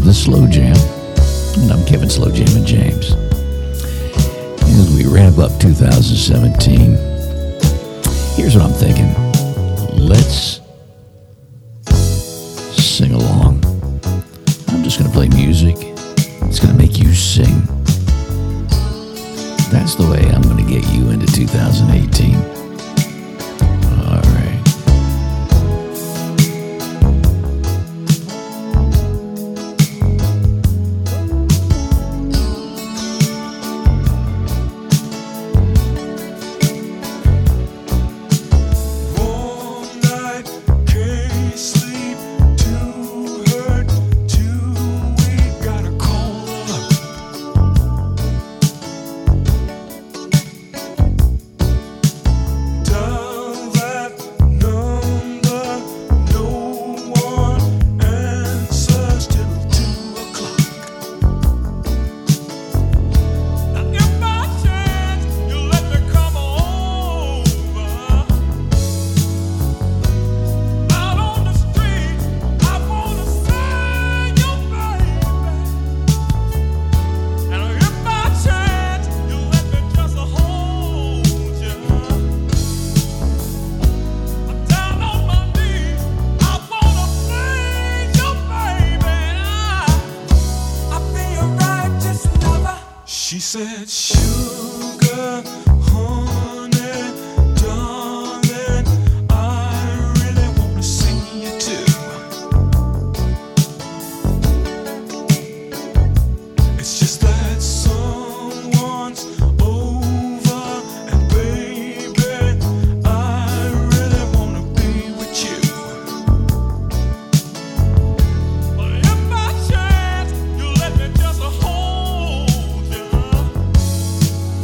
The Slow Jam. And I'm Kevin Slow Jammin' James. As we wrap up 2017, here's what I'm thinking. Let's sing along. I'm just going to play music. It's going to make you sing. That's the way I'm going to get you into 2018. All right. She said, sugar, honey, darling, I really want to see you too. It's just that someone's over, and baby, I really want to be with you. But if by chance you let me just hold you,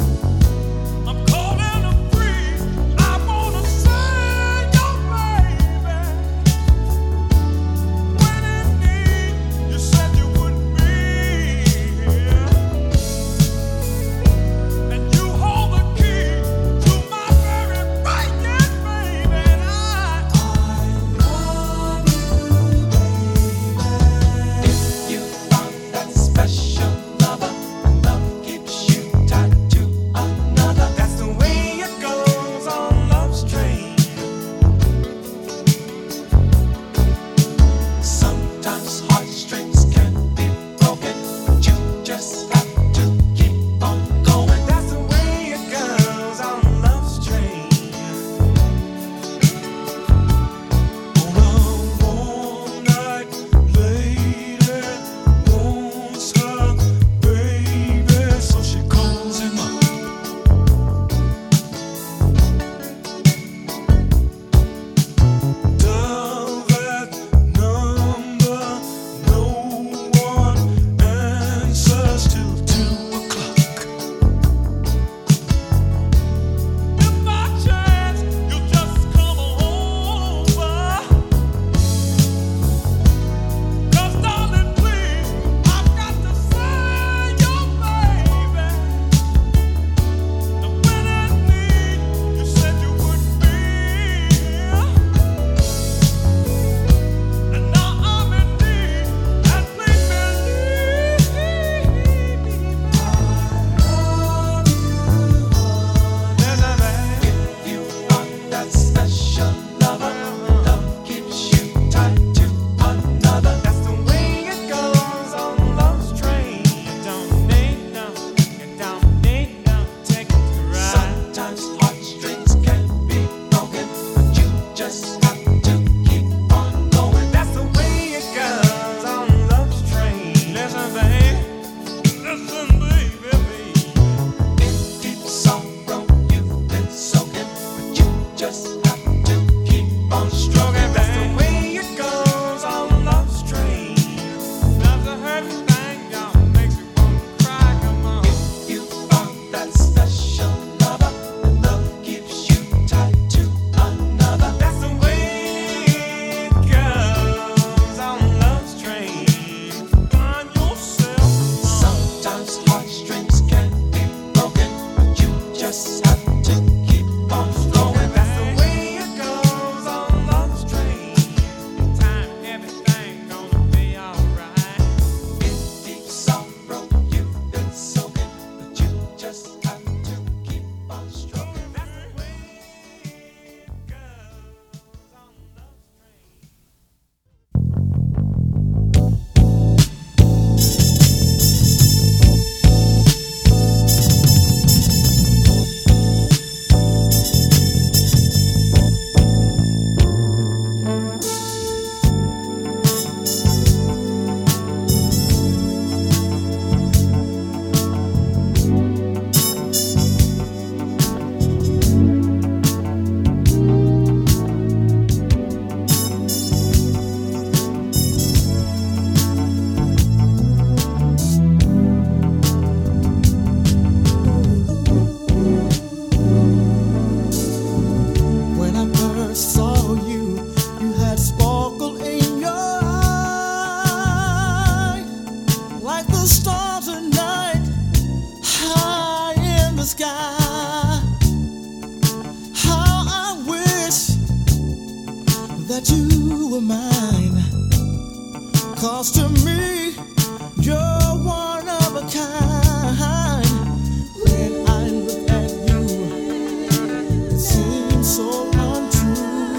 that you were mine. 'Cause to me, you're one of a kind. When I look at you, it seems so untrue.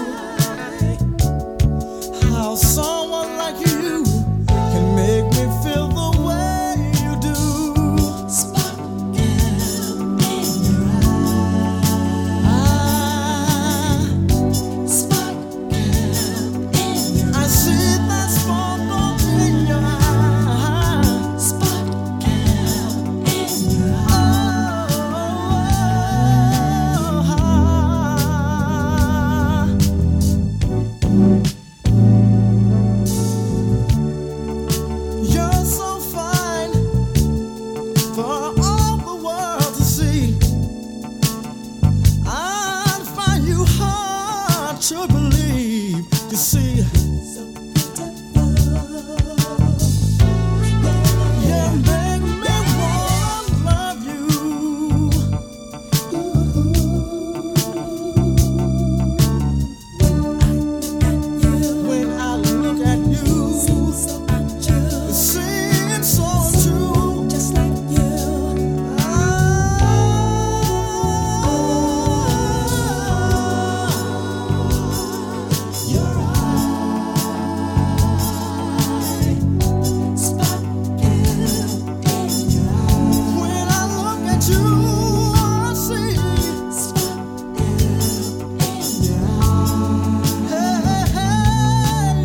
How someone like you can make me feel the way you do. Sparkle in your eye. Sparkle in your eye. I see that sparkle in your eye. Sparkle in your You're so fine for all the world to see. I find you hard to believe. You see, you make me wanna love you. When I look at you, it seems so true. Just like you. Your eyes, sparkle in your eyes. When I look at you, I see sparkle in your eyes. Hey, hey,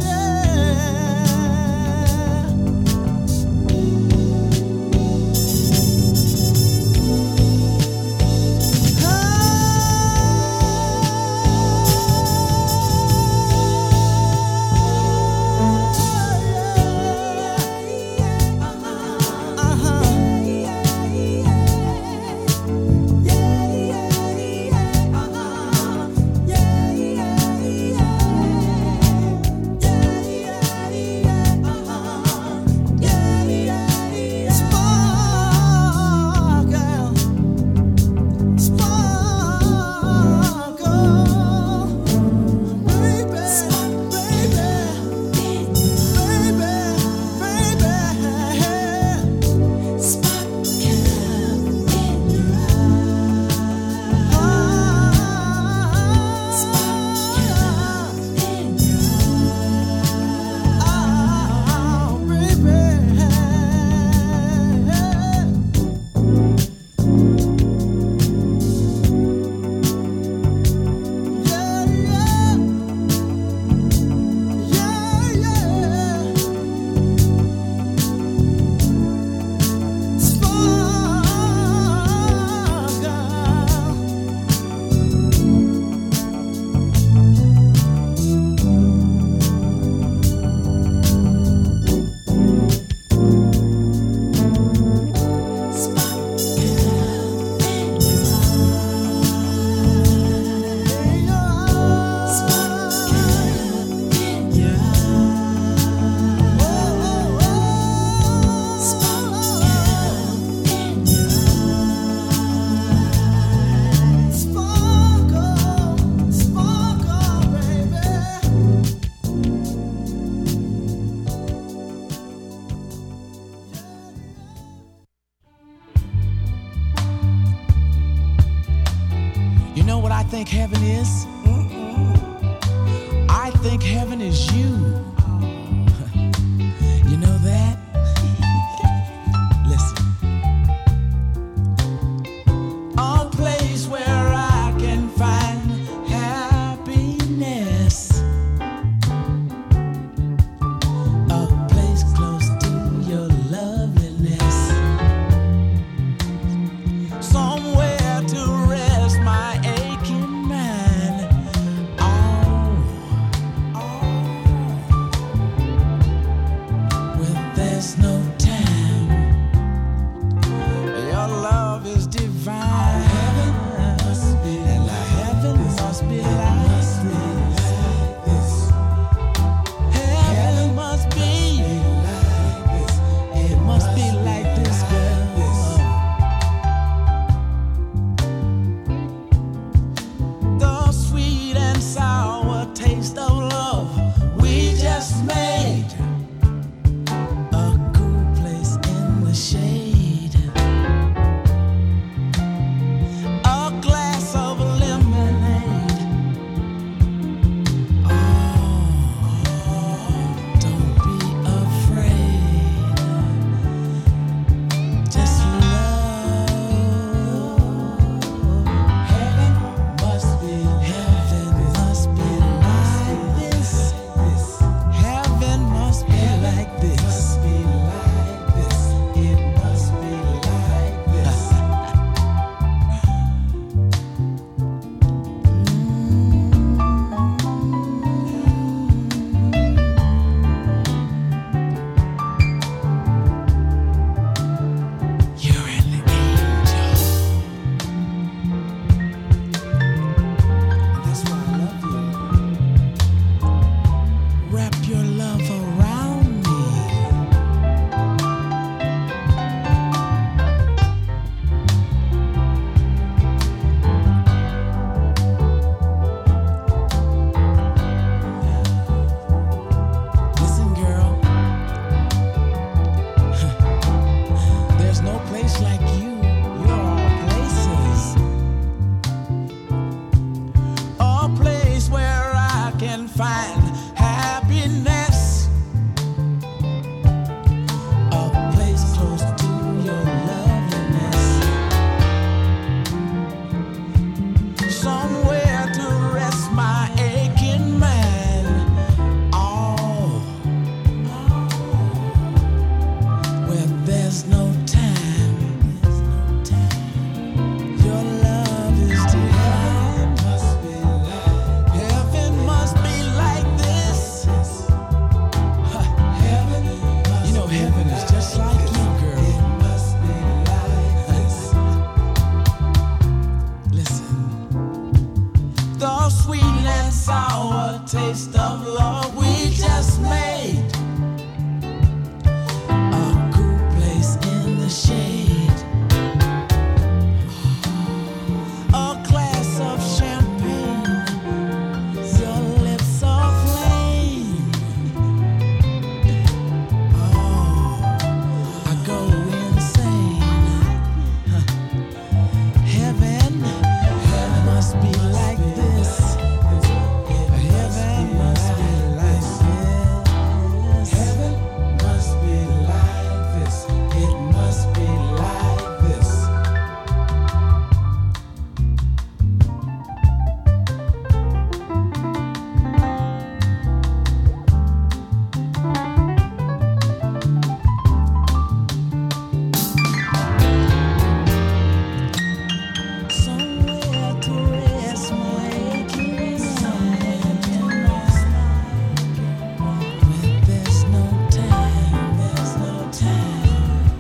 You know what I think heaven is? I think heaven is you. You know that? Listen. A place where I can find happiness. A place close to your loveliness. Somewhere to rest my aching mind. Oh, happiness. A place close to your loveliness. Somewhere to rest my aching mind. Oh, where there's no time. Your love is divine. Heaven must be like this. Heaven, you know heaven is just like you, girl. It must be like this. Listen, the sweet and sour taste of love we just made. A cool place in the shade. A glass of champagne. Your lips are flame. Oh, I go insane. Heaven must be like this. Heaven must be like this. Heaven must be like this. It must be like this. Somewhere to rest my aching mind. When there's no time, there's no time.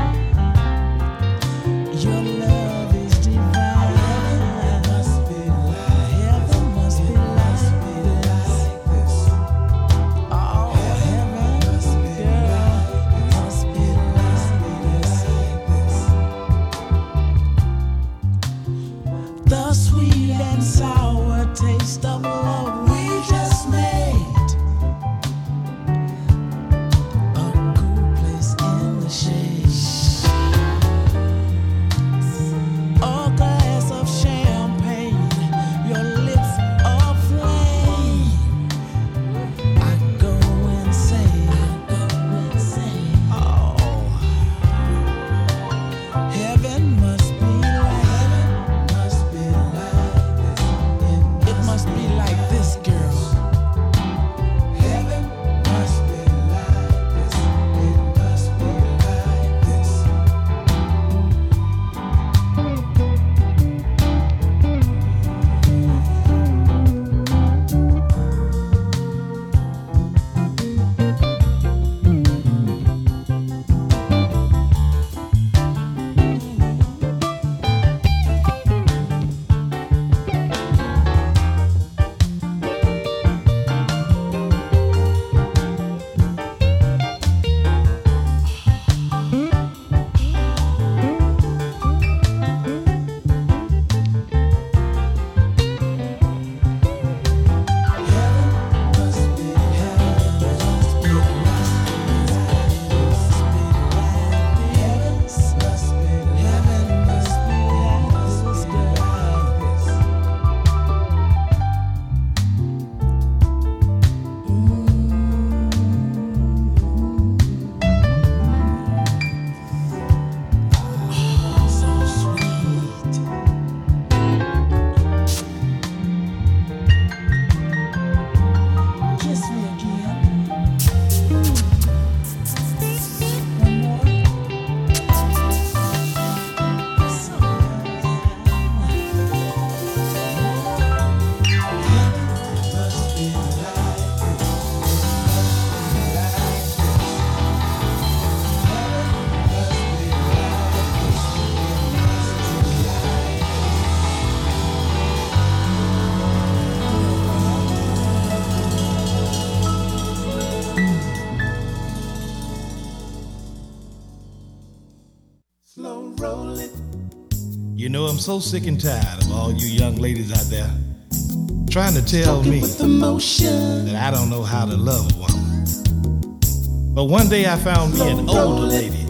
Your love is divine. Heaven must be like this. Oh, heaven, girl, must be like this. The sweet and sour taste of love we just made. A cool place in the shade. A glass of champagne. Your lips are flame. I go insane. Oh, heaven must be like this. It must be like this, girl. Heaven must be like this. It must be like this. You know, I'm so sick and tired of all you young ladies out there trying to tell me that I don't know how to love a woman. But one day I found me an older lady,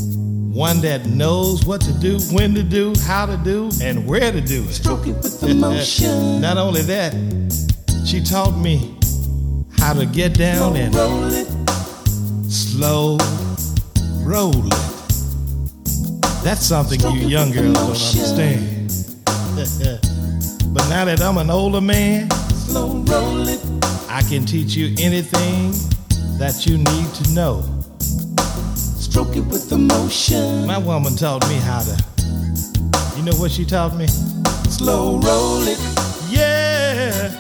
one that knows what to do, when to do, how to do, and where to do it. Stroke it with emotion. Not only that, she taught me how to get down and slow roll it. That's something you young girls don't understand. But now that I'm an older man, I can teach you anything that you need to know. Stroke it with emotion. My woman taught me how to, you know what she taught me? Slow roll it. Yeah.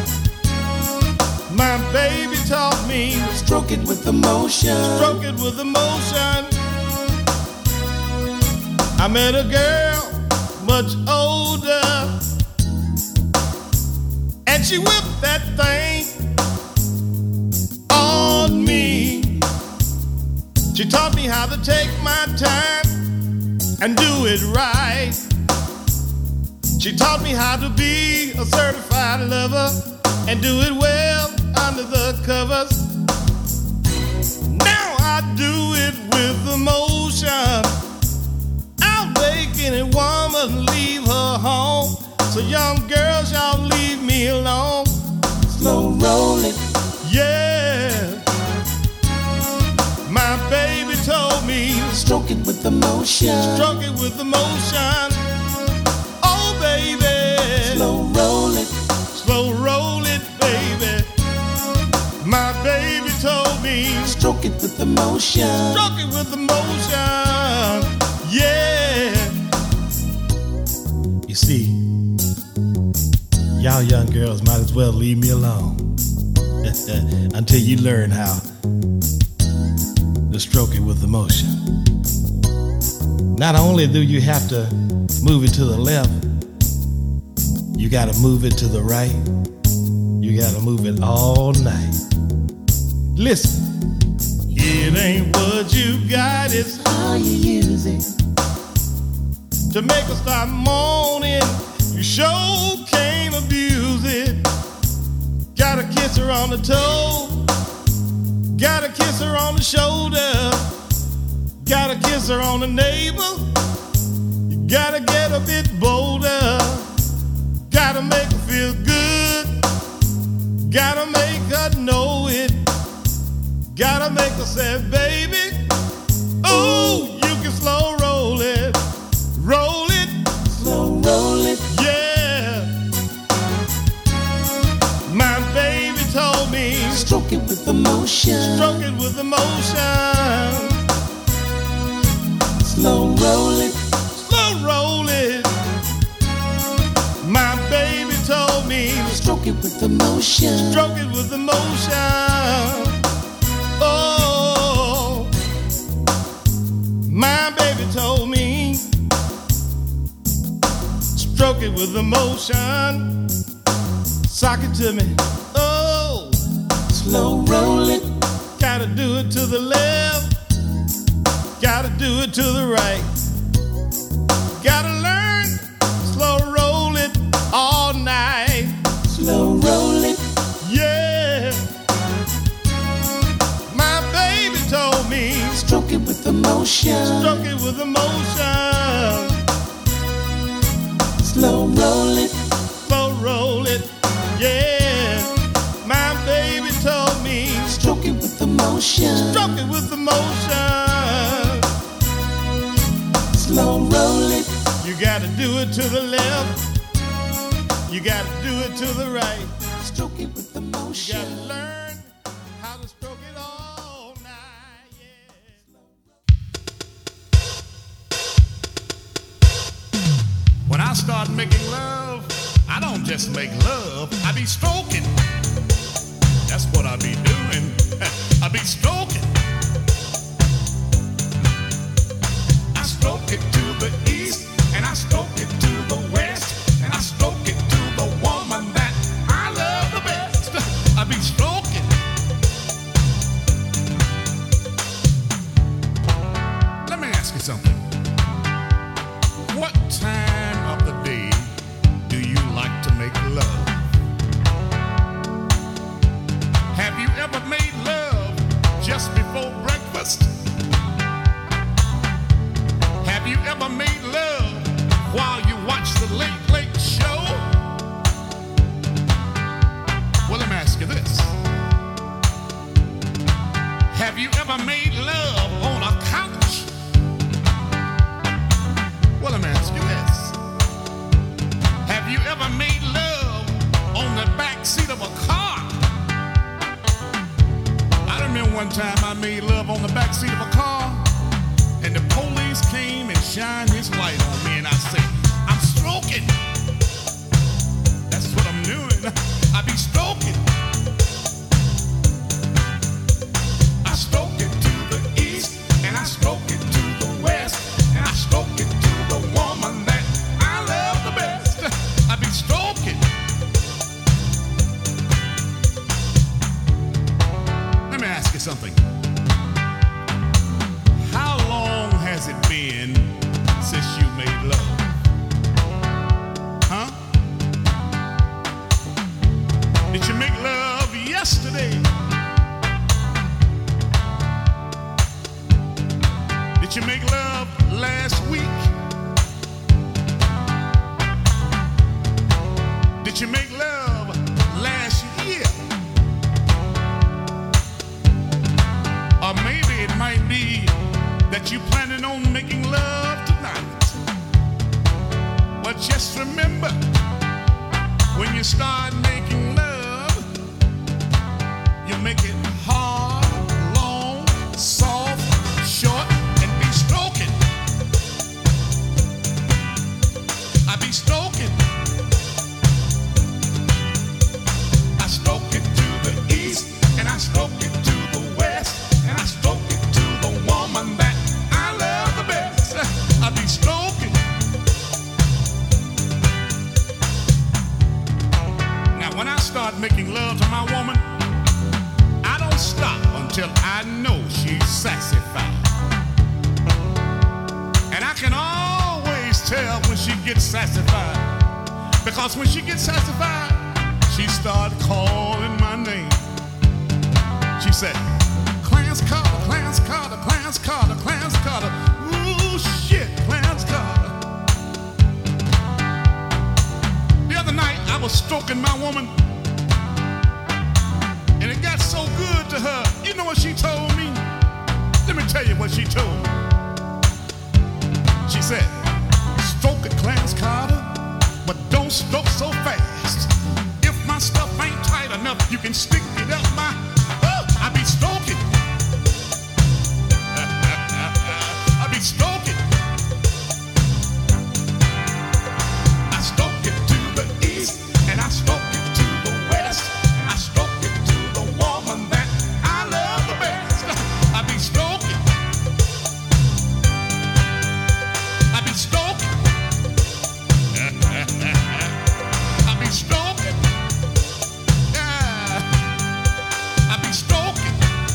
My baby taught me. Stroke it with emotion. Stroke it with emotion. I met a girl much older, and she whipped that thing on me. She taught me how to take my time and do it right. She taught me how to be a certified lover and do it well under the covers. Now I do it with emotion. I'll make any woman leave her home. So young girls, y'all leave me alone. Slow roll it. Yeah. My baby told me. Stroke it with emotion. Stroke it with emotion. Oh baby. Slow roll it. Slow roll it, baby. My baby told me. Stroke it with emotion. Stroke it with emotion. Yeah. You see, y'all young girls might as well leave me alone until you learn how to stroke it with emotion. Not only do you have to move it to the left, you gotta move it to the right. You gotta move it all night. Listen, it ain't what you got, it's How you use it. to make her stop moaning. You sure can't abuse it. Gotta kiss her on the toe. Gotta kiss her on the shoulder. Gotta kiss her on the navel. You gotta get a bit bolder. Gotta make her feel good. Gotta make her know it. Gotta make her say, baby, oh, you can slow roll it. Roll it. Slow roll it. Yeah. My baby told me. Stroke it with emotion. Stroke it with emotion. Slow roll it. Slow roll it. My baby told me. Stroke it with emotion. Stroke it with emotion. Oh, my baby told me. Stroke it with emotion. Sock it to me. Oh, Slow roll it. gotta do it to the left. Gotta do it to the right. Gotta learn. Slow roll it all night. Slow roll it. Yeah. My baby told me. Stroke it with emotion. Stroke it with emotion. Slow roll it. Slow roll it. Yeah. My baby told me. Stroke it with emotion. Stroke it with emotion. Slow roll it. You gotta do it to the left. You gotta do it to the right. Stroke it with You emotion. gotta learn how to stroke it all night. Yeah. When I start making love, I don't just make love, I be stroking. That's what I be doing. I be stroking. I stroke it to the east, and I stroke it to the west, and I stroke it to the woman that I love the best. I be stroking. Let me ask you something. What time of the day do you like to make love? Have you ever made love just Have you ever made love on a couch? Well, let me ask you this. Have you ever made love on the back seat of a car? I remember one time I made love on the back seat of a car, and the police came and shined his light on me, and I said, I'm stroking. That's what I'm doing. I be stroking. I stroke it to the east, and I stroke it to the west, and I stroke it to the woman that I love the best. I be stroking. Let me ask you something. How long has it been since you made love? Huh? Did you make love yesterday? Did you make love last week? Did you make love last year? Or maybe it might be that you're planning on making love tonight. But just remember, when you start making love, you make it hard, long, soft, short, and be stroking. I be stroking. I stroke it to the east, and I stroke it to the west, and I stroke it to the woman that I love the best. I be stroking. Now when I start making love to my woman, I don't stop until I know she's satisfied. And I can always tell when she gets satisfied, because when she gets satisfied, she started calling my name. She said, Clarence Carter, Clarence Carter, Clarence Carter, Clarence Carter. Ooh, shit, Clarence Carter. The other night, I was stroking my woman, and it got so good to her. You know what she told me? Let me tell you what she told me. She said, stroke it, Clarence Carter, but don't stroke so fast. If my stuff ain't tight enough, you can stick it up my... I be stroking. I be stroking. I stroke it to the east, and I stroke it to the west, and I stroke it to the woman that I love the best. I be stroking. I be stroking. I be stroking. I be stroking.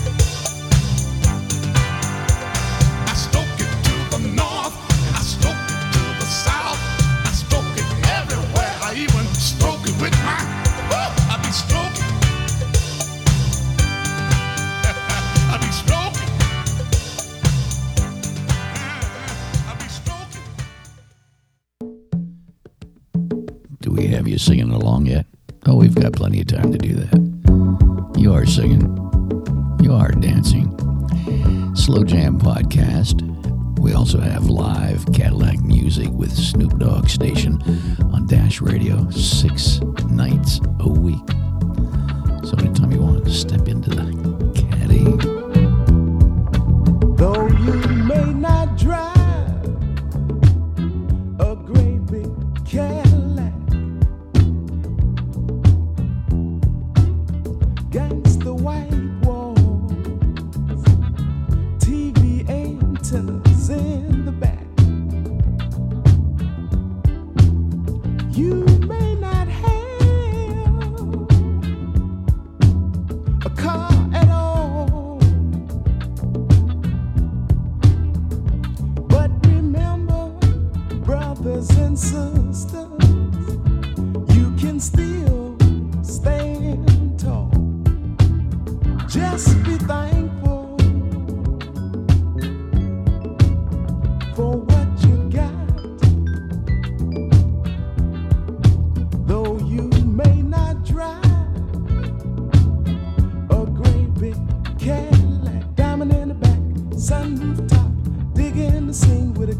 I stroke it to the north, and I stroke it to the south. I stroke it everywhere. I even stroke it with my... I be stroking. I be stroking. I be stroking. Do we have you singing along yet? Oh, we've got plenty of time to do that. You are singing. You are dancing. Slow Jam Podcast. We also have live Cadillac music with Snoop Dogg Station on Dash Radio 6 nights a week. So anytime you want to step into the caddy. Though you may not drive a great big Cadillac, against the white walls, TV antennas in the back. You may not have a car at all, but remember, brothers and sisters, you can still stand tall. Just be thankful for what you got. Though you may not drive a great big Cadillac,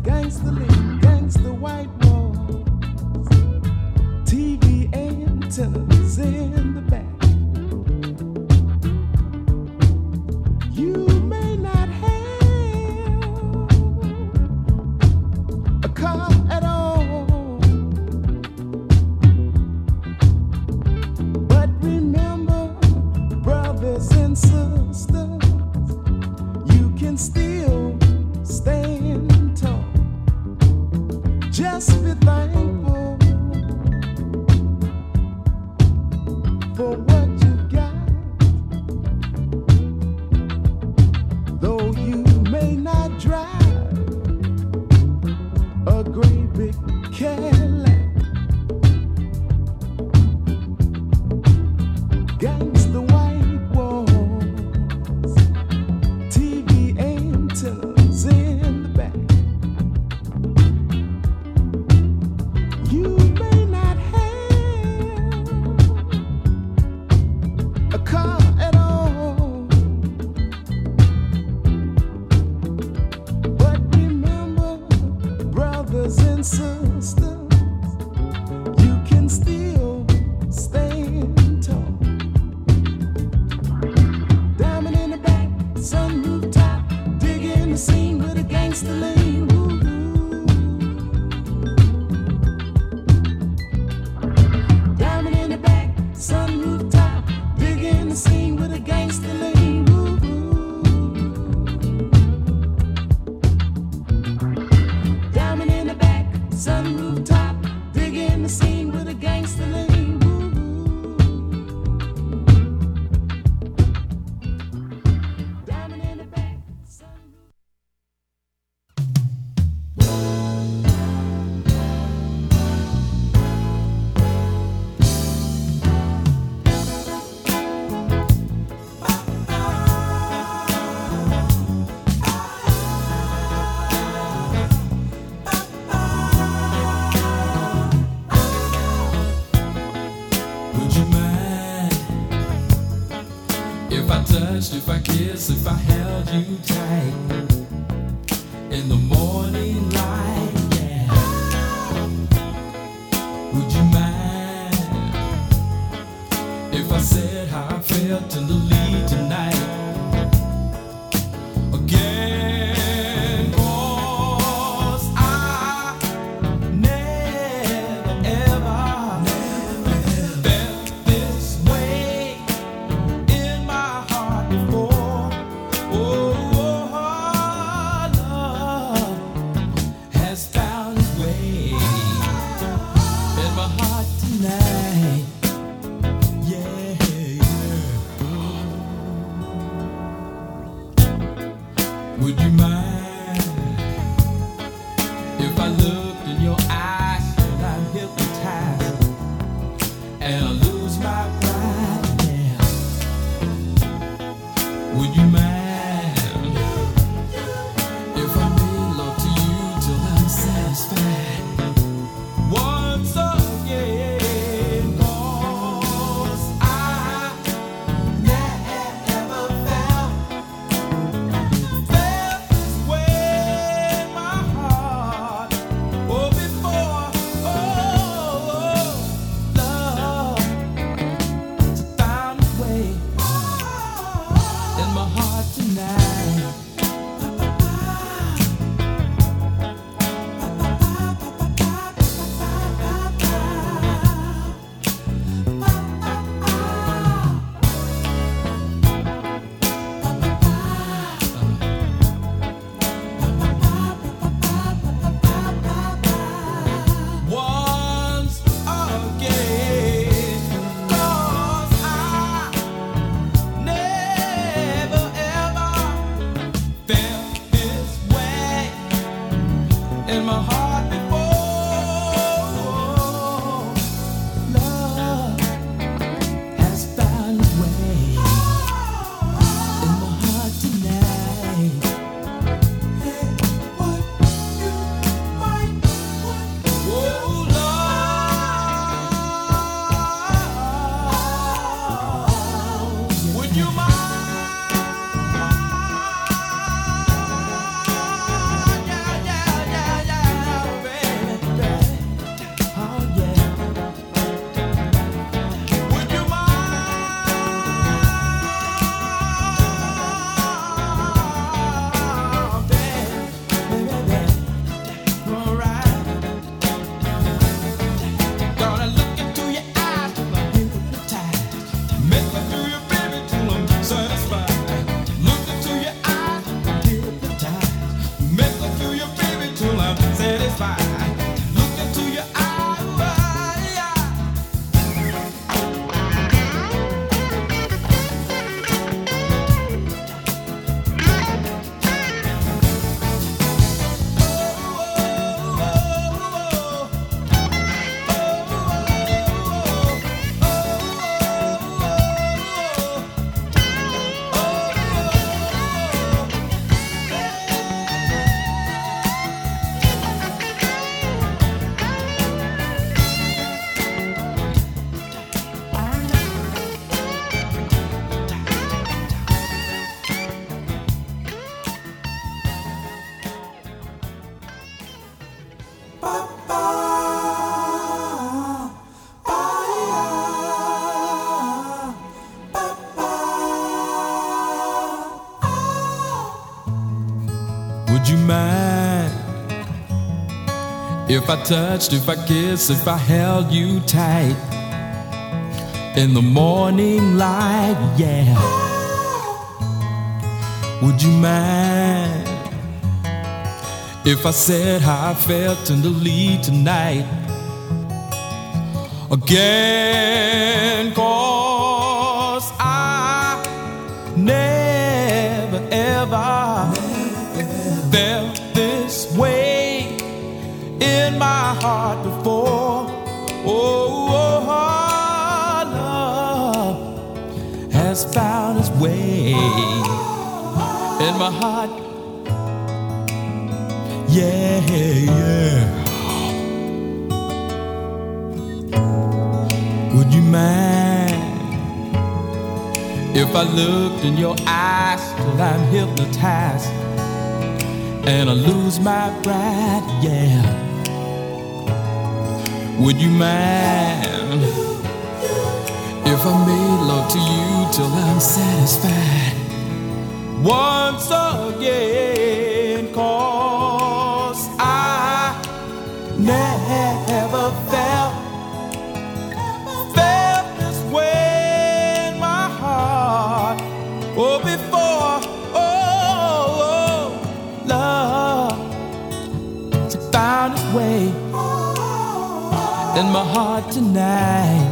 gangster lean, gangster white walls, TV antennas in the back. You may not have a car at all, but remember, brothers and sisters, you can still stand tall. Just be thankful for what you got. Though you may not drive a great big Cadillac, gangsta white walls, TV antennas in the back. You may not have a car at all, but remember, brothers and sisters, you can still stand tall. Diamond in the back, sunroof top, digging the scene with a gangster lean. Diamond in the back, sunroof top, digging the scene with a gangster lean. Diamond in the back, sunroof top, digging the scene with a gangster lean. Diamond in the back, sunroof. Would you mind if I touched, if I kissed, if I held you tight in the morning light? Yeah. Would you mind if I said how I felt tenderly tonight? Again, 'cause I never ever felt this way in my heart before. Oh, love has found its way in my heart tonight. Yeah, would you mind if I looked in your eyes and I'm hypnotized and I lose my pride? Yeah. Would you mind if I made love to you till I'm satisfied once again? 'Cause I never felt this way in my heart. Oh, before, love found its way in my heart tonight. Once again, 'cause I never ever Would you mind if I touched, if I kissed, if I held you tight in the morning light, yeah? Would you mind if I said how I felt tenderly tonight again? 'Cause I never ever felt this way in my heart before. Oh, love has found its way in my heart. Yeah, yeah. Would you mind if I looked in your eyes till I'm hypnotized and I lose my pride, yeah? Would you mind if I made love to you till I'm satisfied once again? 'Cause I never felt this way in my heart, oh, before. Oh, love found its way in my heart tonight.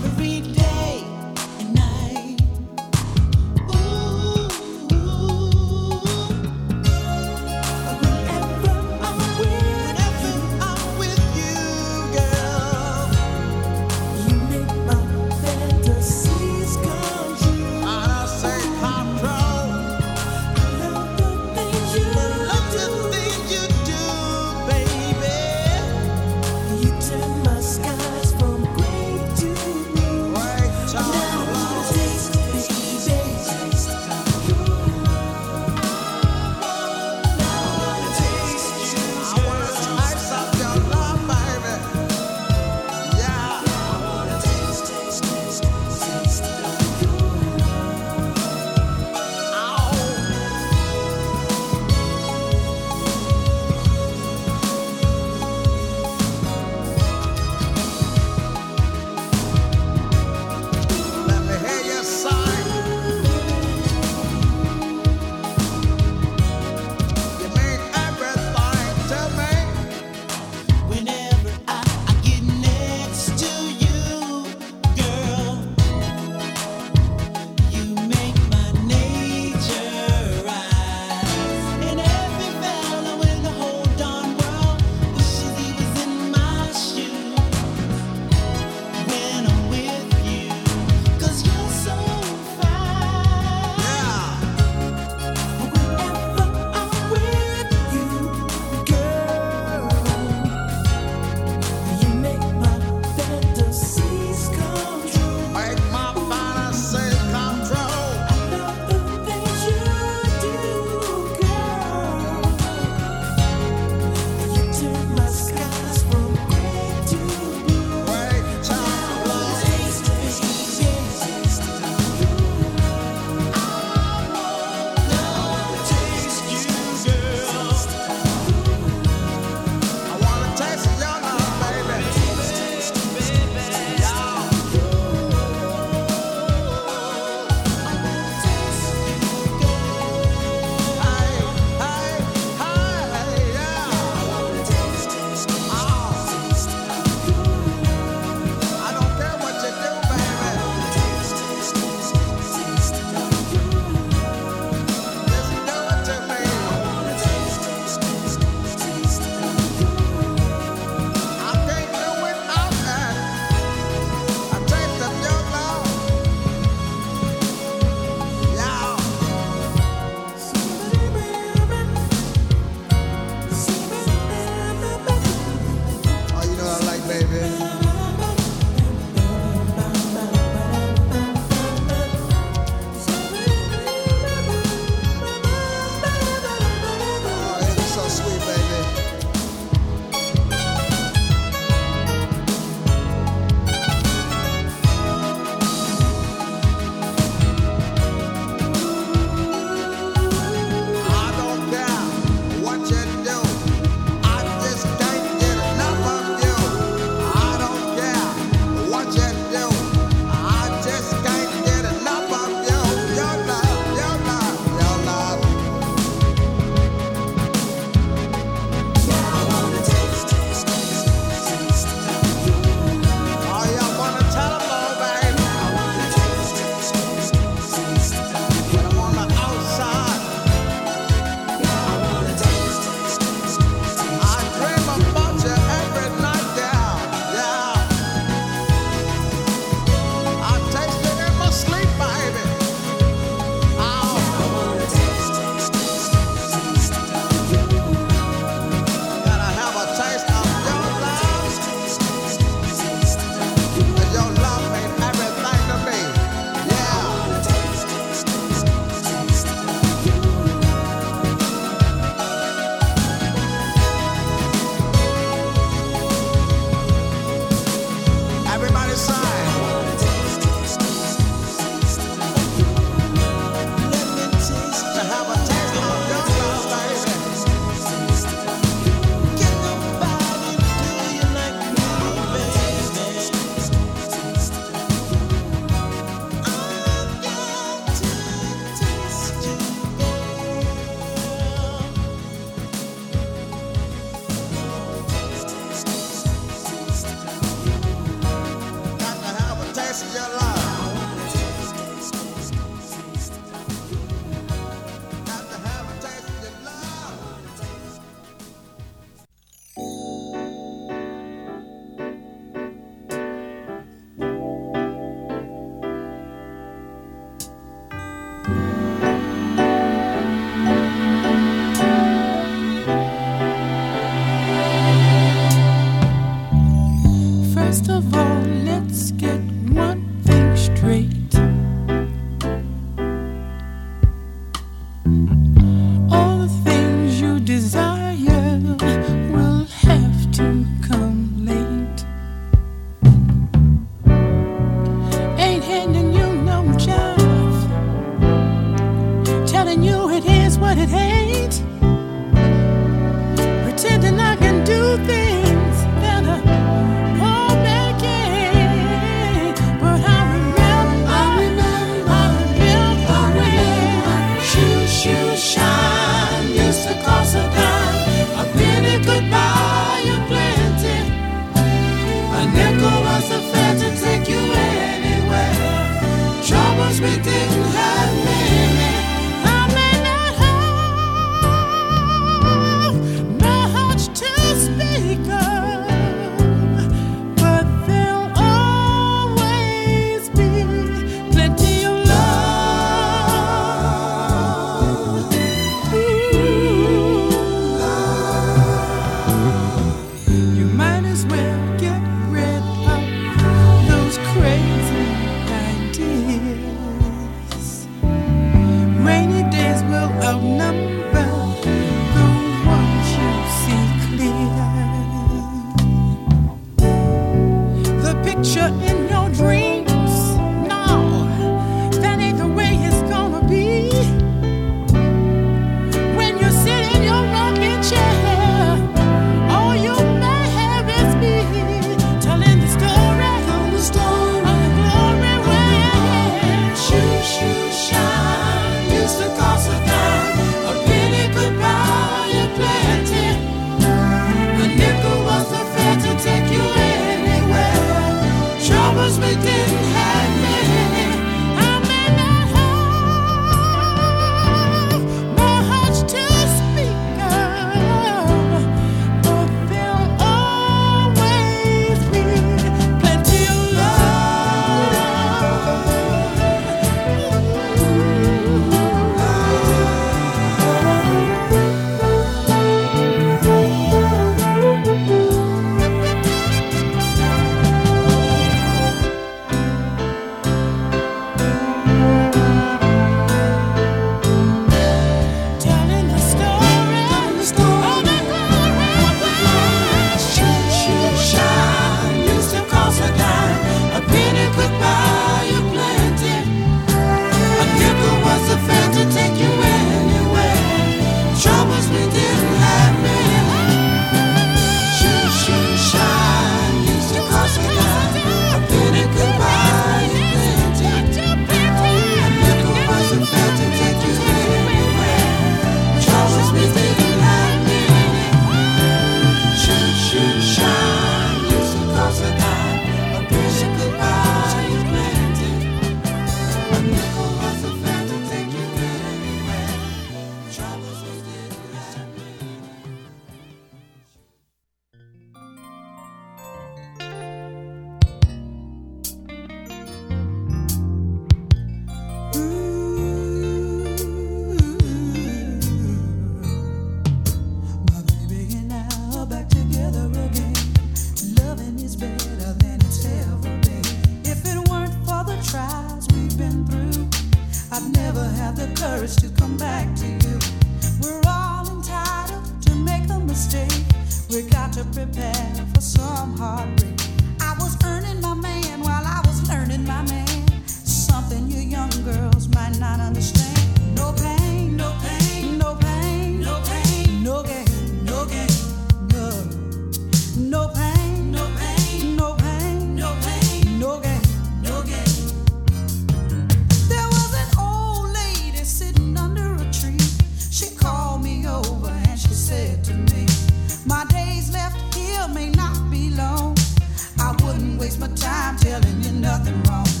May not be long. I wouldn't waste my time telling you nothing wrong.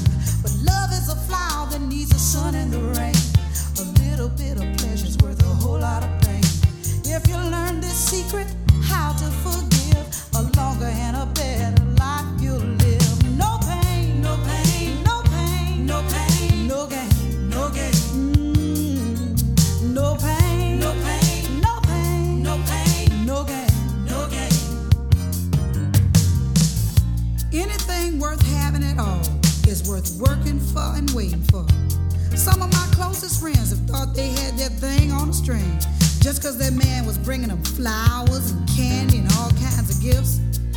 secret how to forgive, a longer and a better life you'll live. No pain, no pain, no pain, no pain, no gain, no gain. No pain, no pain, no pain, no pain, no gain, no gain. Anything worth having at all is worth working for and waiting for. Some of my closest friends have thought they had their thing on a string just because that man was bringing them flowers and candy and all kinds of gifts.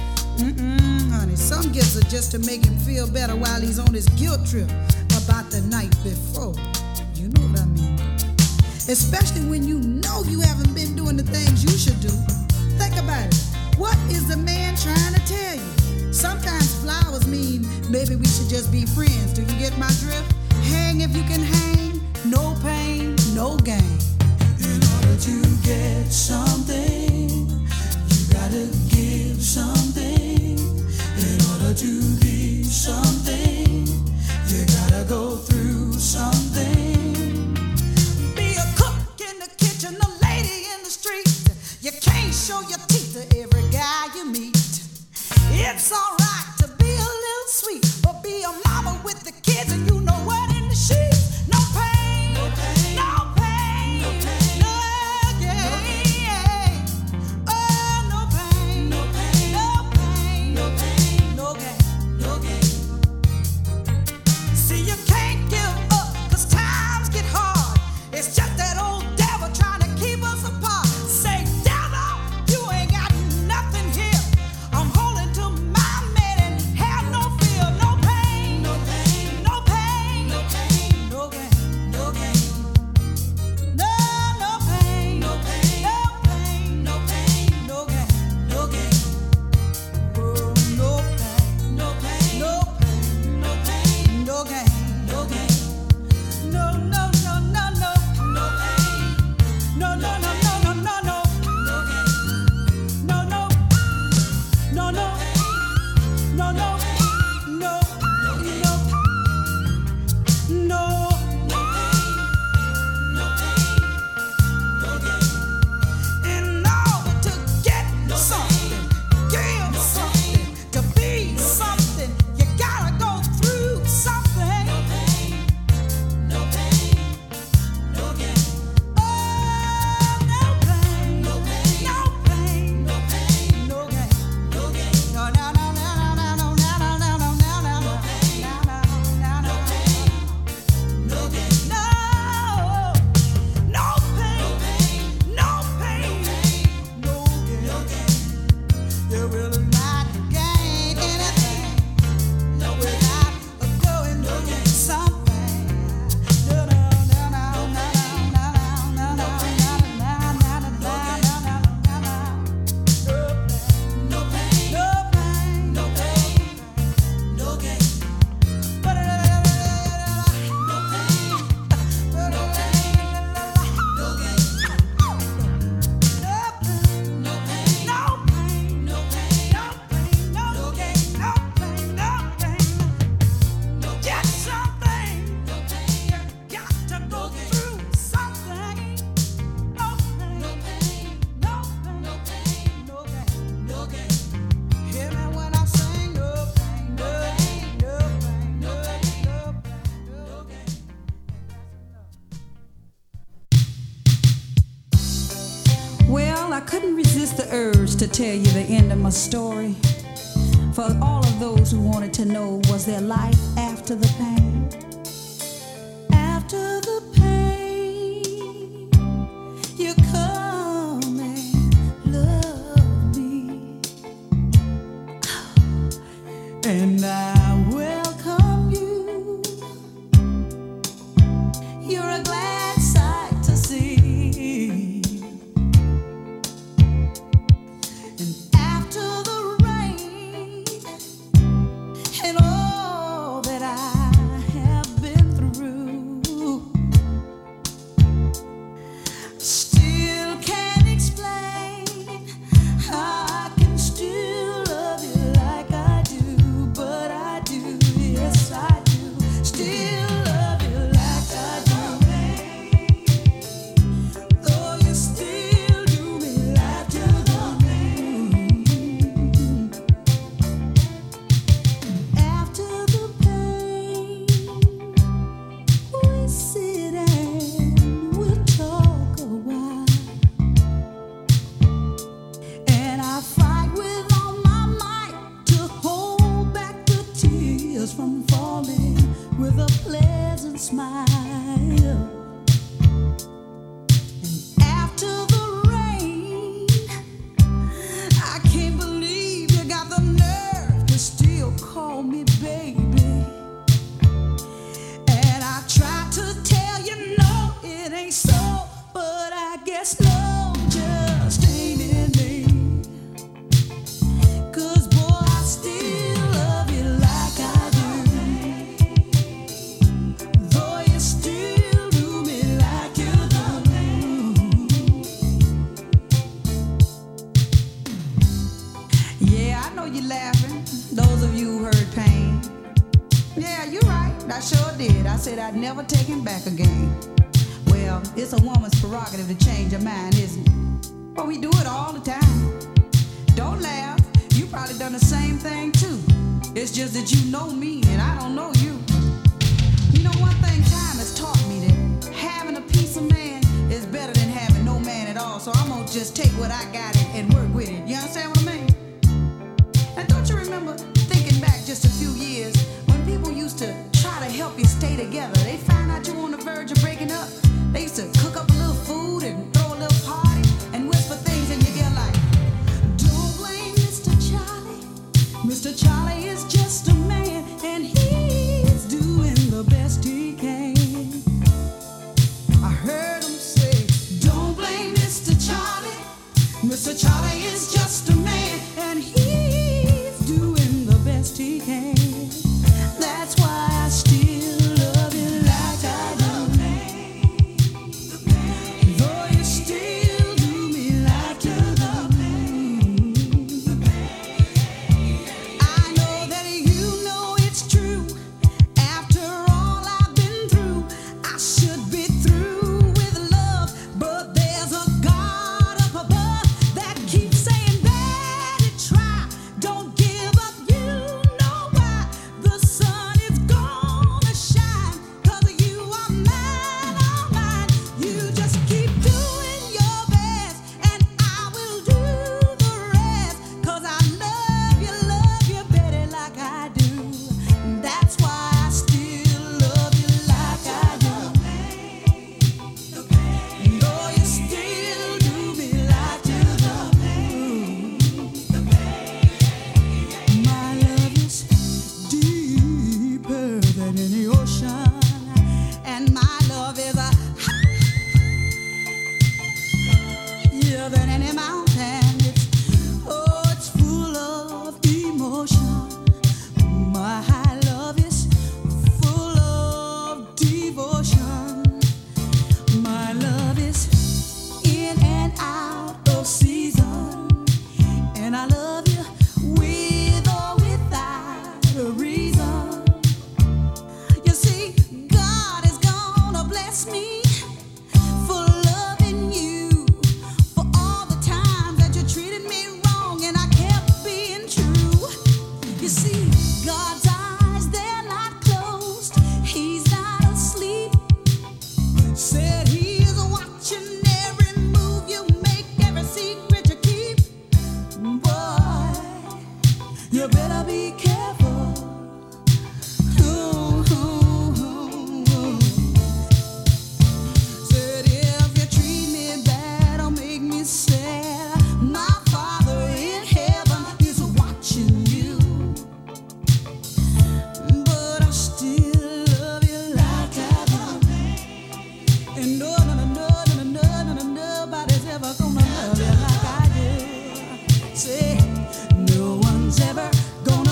Honey, some gifts are just to make him feel better while he's on his guilt trip about the night before. You know what I mean? Especially when you know you haven't been doing the things you should do. Think about it. What is the man trying to tell you? Sometimes flowers mean maybe we should just be friends. Do you get my drift? Hang if you can hang. No pain, no gain. In order to get something, you gotta give something. In order to be something, you gotta go through something. Be a cook in the kitchen, a lady in the street. You can't show your teeth to every guy you meet. It's alright to be a little sweet, but be a mama with the kids and you know what in the sheets. No pain, no pain, no pain, no pain, no gain. Oh, no pain, no pain, no pain, no pain, no gain, no gain. See, you can't give up 'cause times get hard. It's just that old devil trying to keep us apart. Say, devil, you ain't got nothing here. I'm holding to my man and have no fear. No pain, no pain, no pain, no pain, no gain, no gain. No, no pain, no pain, no pain, no pain, no gain, no gain. Oh, no pain, no pain, no pain, no pain, no gain, no gain. No, no, no, no, no, no pain. No, no, no, no, no, no, no, no gain. No, no, no, no, no, no, no, no, no, no pain, no pain, no gain. In order to get something, give something, to be something, you gotta go through something. No pain, no pain, no gain. Oh, no pain, no pain, no pain, no pain, no gain, no gain. No, no, no, no, no, no, no, no, no, no, no, no, no pain, no, no, no, no pain, no gain. No, no pain, no pain, no gain, no gain. You will not gain anything without going through something. No, no, no, no, no, no, no, no, no, no pain, no pain, no pain, no gain. No pain, no pain, no gain. No pain, no pain, no pain, no pain, no gain. No pain, no pain. Get something. No pain, you got to go through something. No pain, no pain, no pain, no pain, no gain, no gain. Hear me when I sing. No pain, no pain, no pain, no pain, no pain, no gain. Well, I couldn't resist the urge to tell you the end of my story. For all of those who wanted to know, was there life after the pain? After the pain, you come and love me, and I welcome you. You're a glad sight to see. And after the rain and all that I have been through, still can't explain how I can still love you like I do, but I do. I know you're laughing. Those of you who heard pain. Yeah, you're right. I sure did. I said I'd never take him back again. Well, it's a woman's prerogative to change her mind, isn't it? But we do it all the time. Don't laugh. You probably done the same thing too. It's just that you know me and I don't know you. You know, one thing time has taught me that having a piece of man is better than having no man at all. So I'm gonna just take what I got and work with it. You understand what I mean? And don't you remember thinking back just a few years when people used to try to help you stay together? They find out you on the verge of breaking up. They used to cook up a little food and throw a little party and whisper things in your ear like, don't blame Mr. Charlie. Mr. Charlie is just a man and he's doing the best he can. I heard him say, don't blame Mr. Charlie. Mr. Charlie is just a man and he's doing the best he can. That's why I still love you like I do. Though you still do me like you do. I know that you know it's true. After all I've been through, I should be through with love. But there's a God up above that keeps saying, "Betty, try. Don't give up. You know why. The sun is gonna shine. 'Cause you are mine, all mine. You just keep doing your best, and I will do the rest. 'Cause I love you, Betty, like I do. That's why I still love you like I do. Though you still do me like you do. My love is deeper than any ocean, and my love is higher than any mountain. It's full of emotion. My love is full of devotion. My love is in and out of season, and I love you with or without a reason. You see, God is gonna bless me for loving you, for all the times that you treated me wrong and I kept being true. You see, God's eyes, they're not closed. He's not asleep. Said he is watching every move you make, every secret you keep. Boy, you better be careful. Said if you treat me bad or make me sad, my Father in heaven is watching you. But I still love you like I do. And nobody's ever gonna love you like I do. Say, no one's ever gonna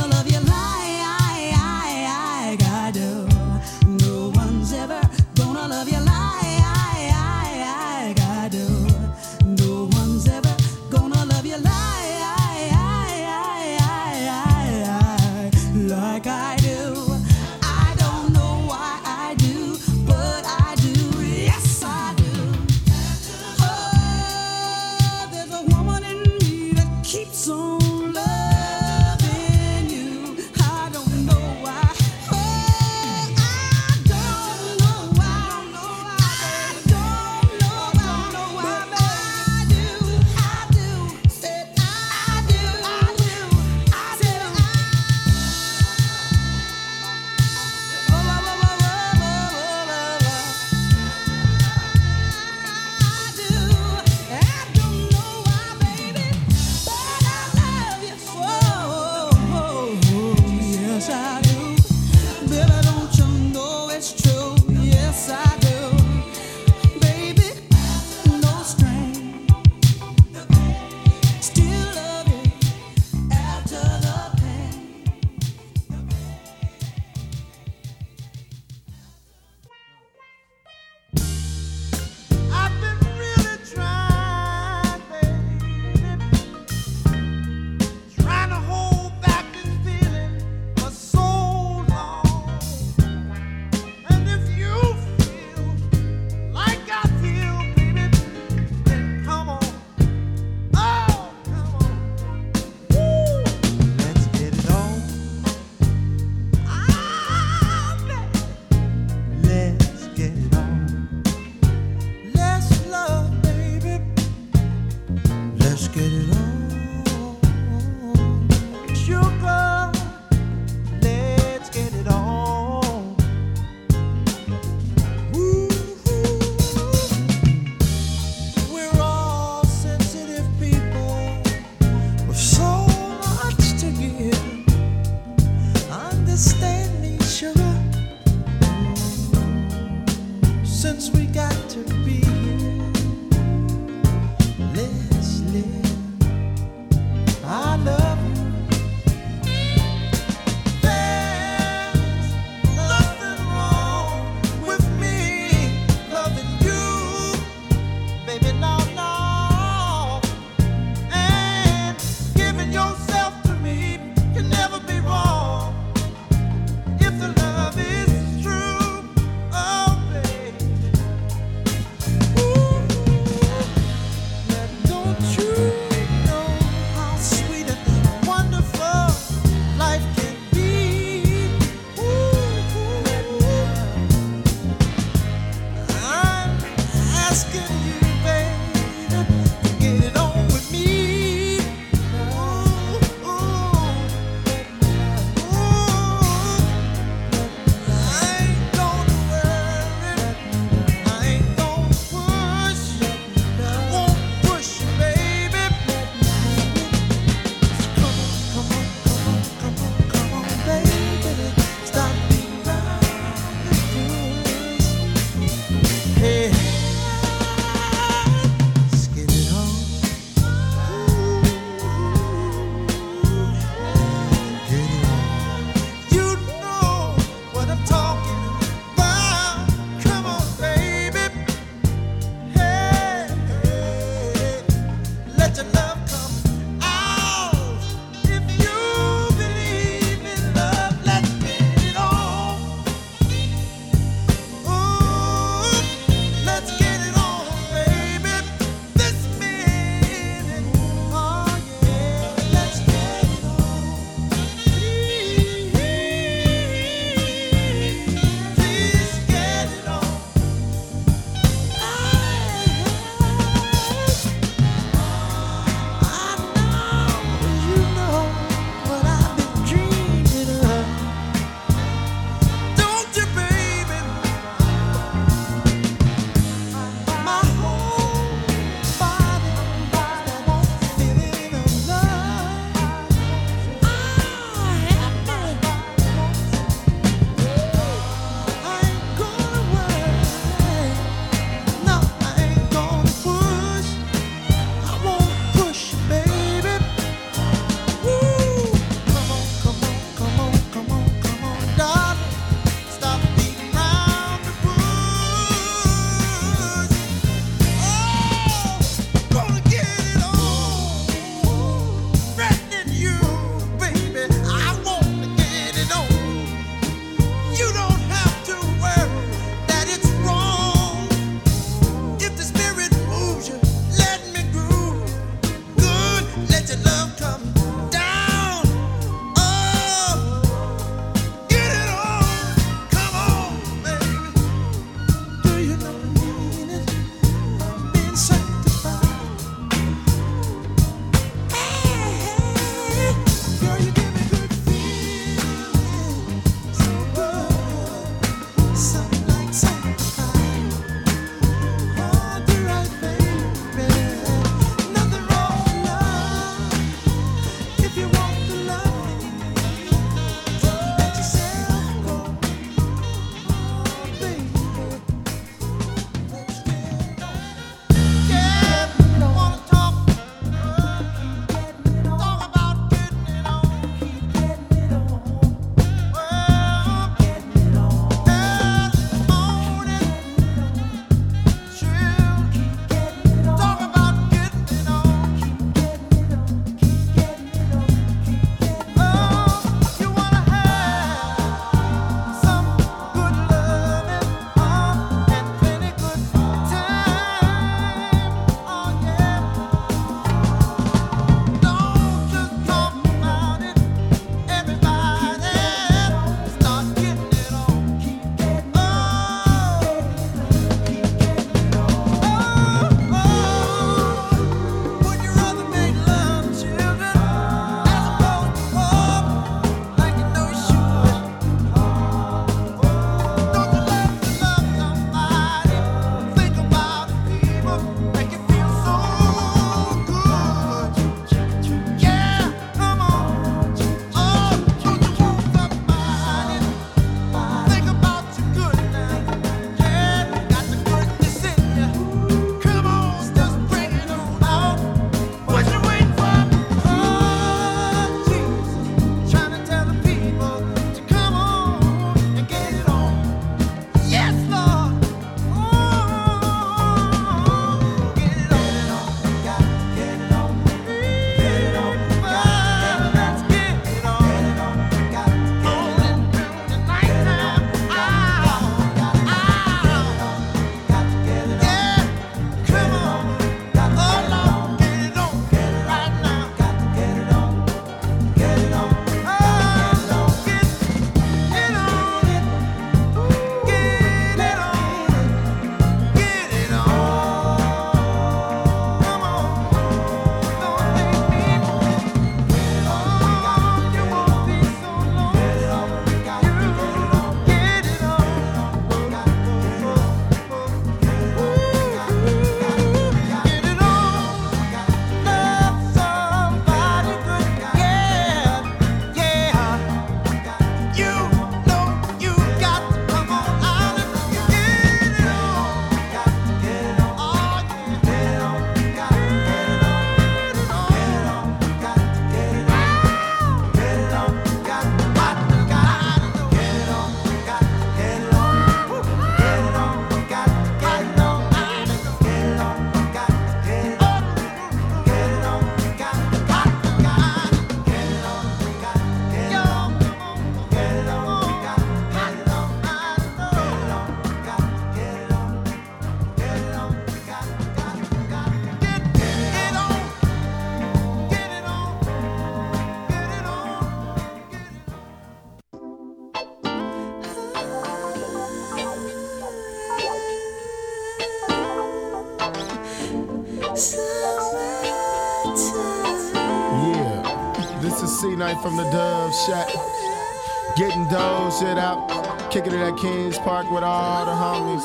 C-Night from the Dove Shack. Getting dough, shit out. Kicking it at Kings Park with all the homies.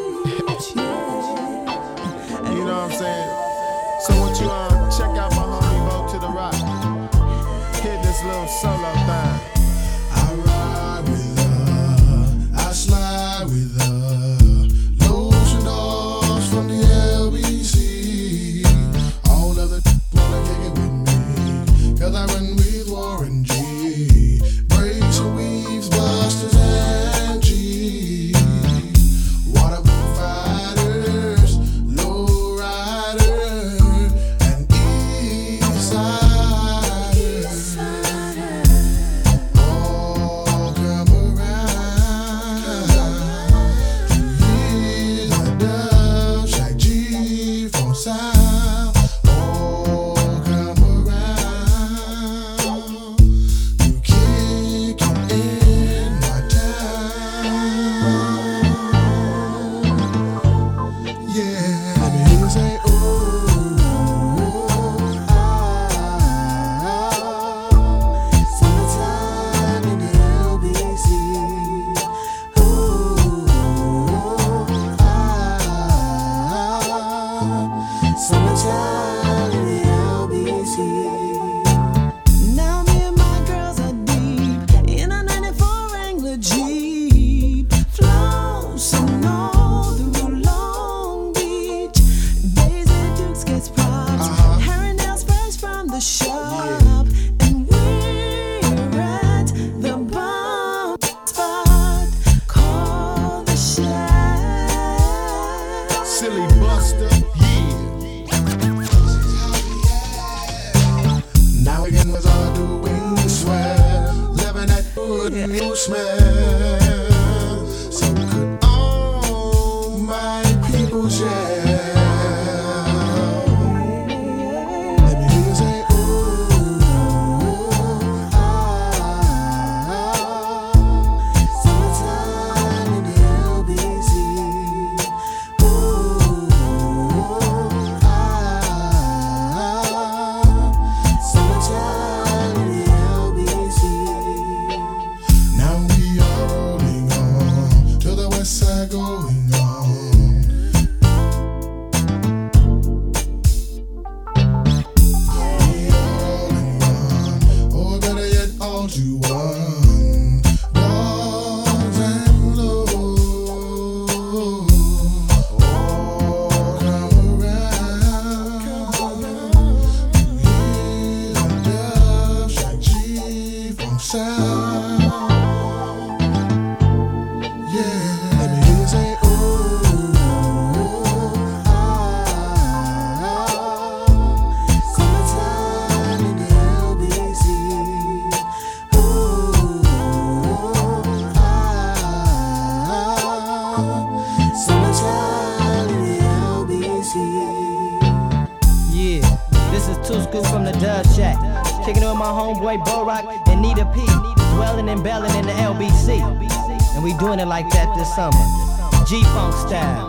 You know what I'm saying? So what you check out my homie Vote to the Rock. Hit this little solo thing. I ride with her, I slide with her. Lows and dogs from the LBC. All of the wanna kick it with me. Cause I run with Warren G. Breaks and weaves, busters and G. Waterproof fighters, low riders, and east siders. All come around to hear the Dove Shack G from sound. All come around to kick it in my town. Yeah, let me hear you say, ooh, summertime in the LBC. Summertime in the LBC. Now me and my girls are deep in a 94 Wrangler Jeep, flossing all through Long Beach. Daisy Dukes gets props, hair and nails fresh from the shop, and we're at the bomb spot called the Shack. Silly Buster, yeah. Now again was all doing swell, living that good new smell. So could all my people share? Let me hear you say, ooh, summertime in the LBC. Summertime in the LBC. Now we are rolling on to the west side going on. We are rolling on, or better yet, all to one. Dogs and lows, all come around. Dove Shack G from sound. Yeah, let me hear you say, ooh, summertime in the LBC. Summertime in the LBC. Yeah, this is Two Scoop from the Dove Shack. Kicking it with my homeboy Bo Rock and Nita P. Dwelling and belling in the LBC. And we doing it like that this summer. G-Funk style.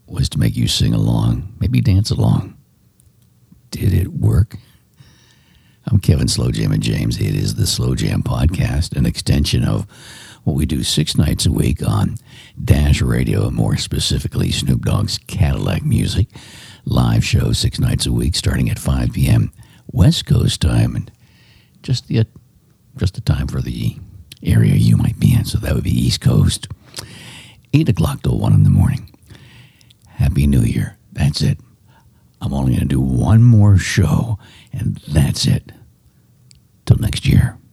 was to make you sing along, maybe dance along. Did it work? I'm Kevin Slow Jammin' James. It is the Slow Jam Podcast, an extension of what we do 6 nights a week on Dash Radio, and more specifically Snoop Dogg's Cadillac Music. Live show 6 nights a week starting at 5 p.m. West Coast time, and just the time for the area you might be in, so that would be East Coast. 8 o'clock till 1 in the morning. Happy New Year. That's it. I'm only going to do one more show, and that's it. Till next year.